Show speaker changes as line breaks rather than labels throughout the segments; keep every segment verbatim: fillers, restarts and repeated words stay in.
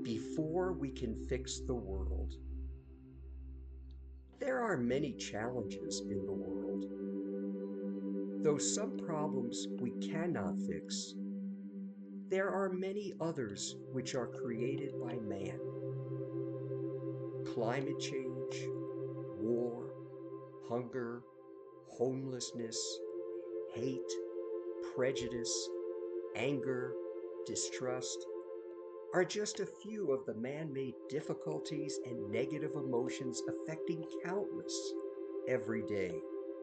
before we can fix the world. There are many challenges in the world. Though some problems we cannot fix, there are many others which are created by man. Climate change, war, hunger, homelessness, hate, prejudice, anger, distrust, are just a few of the man-made difficulties and negative emotions affecting countless every day.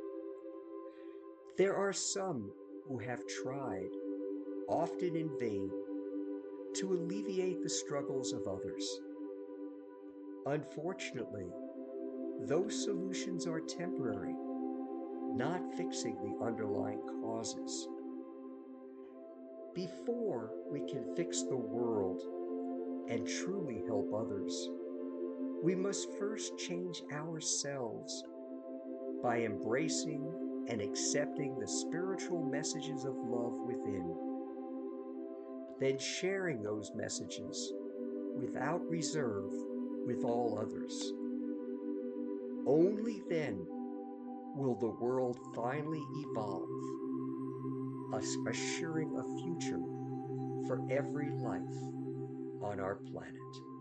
There are some who have tried, often in vain, to alleviate the struggles of others. Unfortunately, those solutions are temporary, not fixing the underlying causes. Before we can fix the world and truly help others, we must first change ourselves by embracing and accepting the spiritual messages of love within, then sharing those messages without reserve with all others. Only then will the world finally evolve, assuring a future for every life on our planet.